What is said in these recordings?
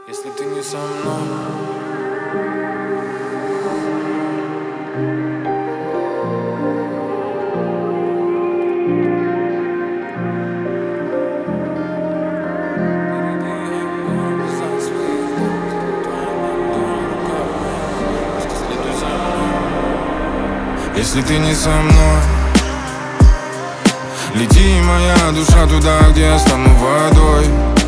Если ты не со мной. Если ты не со мной, лети, моя душа, туда, где я стану водой.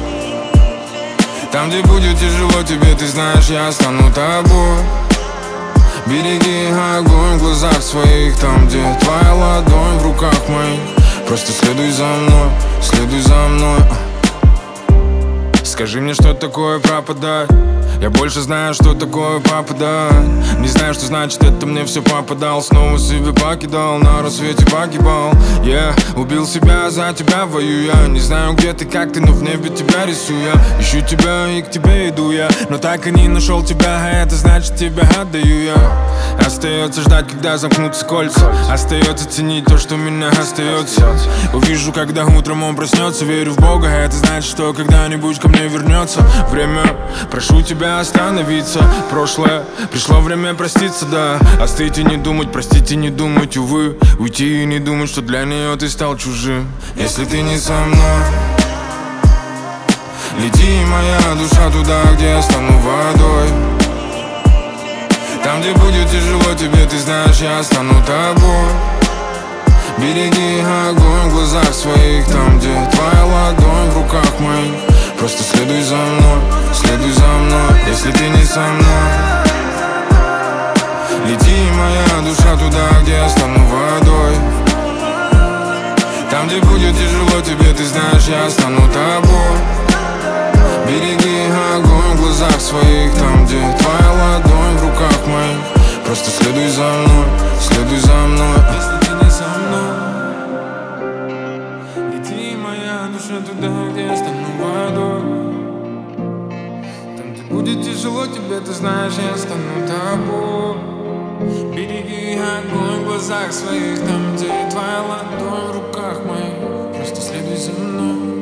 Там, где будет тяжело тебе, ты знаешь, я стану тобой. Береги огонь в глазах своих, там, где твоя ладонь в руках моих. Просто следуй за мной, следуй за мной. Скажи мне, что такое пропадать. Я больше знаю, что такое попадать. Не знаю, что значит это, мне все попадал. Снова себе покидал, на рассвете погибал. Я убил себя, за тебя воюю я. Не знаю, где ты, как ты, но в небе тебя рисую я. Ищу тебя и к тебе иду я, но так и не нашел тебя, а это значит, тебя отдаю я. Остается ждать, когда замкнутся кольца. Остается ценить то, что у меня остается. Увижу, когда утром он проснется. Верю в Бога, это значит, что когда-нибудь ко мне вернется время. Прошу тебя остановиться. Прошлое, пришло время проститься, да. Остыть и не думать, простить и не думать, увы. Уйти и не думать, что для нее ты стал чужим. Если ты не со мной, лети, моя душа, туда, где я стану водой. Там, где будет тяжело тебе, ты знаешь, я стану тобой. Береги огонь в глазах своих, там, где твоя ладонь в руках моих. Просто следуй за мной, следуй за мной. Если ты не со мной, лети, моя душа, туда, где я стану водой. Там, где будет тяжело тебе, ты знаешь, я стану тобой. Береги огонь в глазах своих, там, где твоя ладонь в руках моих. Просто следуй за мной, следуй за мной. Если ты не со мной, лети, моя душа, туда, где я стану водой. Там, где будет тяжело тебе, ты знаешь, я стану тобой. Береги огонь в глазах своих, там, где твоя ладонь в руках моих. Просто следуй за мной.